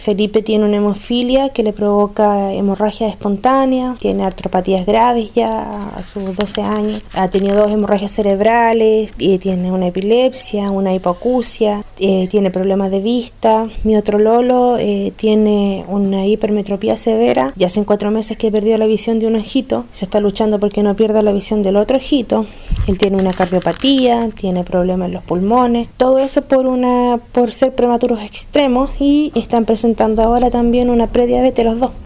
Felipe tiene una hemofilia que le provoca hemorragia espontánea, tiene artropatías graves ya a sus 12 años, ha tenido 2 hemorragias cerebrales, tiene una epilepsia, una hipoacusia, tiene problemas de vista. Mi otro Lolo tiene una hipermetropía severa, ya hace 4 meses que perdió la visión de un ojito, se está luchando porque no pierda la visión del otro ojito. Él tiene una cardiopatía, tiene problemas en los pulmones, todo eso por ser prematuros extremos, y están presentando ahora también una prediabetes los dos.